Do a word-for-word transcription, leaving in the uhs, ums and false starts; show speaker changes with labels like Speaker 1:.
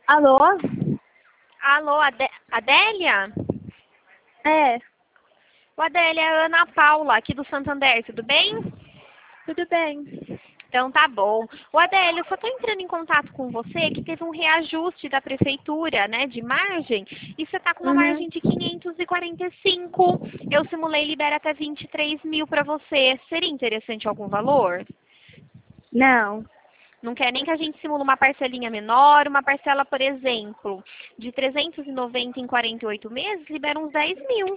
Speaker 1: Alô?
Speaker 2: Alô, Adé- Adélia?
Speaker 1: É,
Speaker 2: O Adélia, é a Ana Paula, aqui do Santander, tudo bem?
Speaker 1: tudo bem.
Speaker 2: Então tá bom. O Adélia, eu só estou entrando em contato com você que teve um reajuste da prefeitura, né, de margem, e você está com uma
Speaker 1: Uhum.
Speaker 2: margem de quinhentos e quarenta e cinco. Eu simulei e libera até vinte e três mil para você. Seria interessante algum valor?
Speaker 1: Não.
Speaker 2: Não quer nem que a gente simule uma parcelinha menor, uma parcela, por exemplo, de trezentos e noventa em quarenta e oito meses, libera uns dez mil.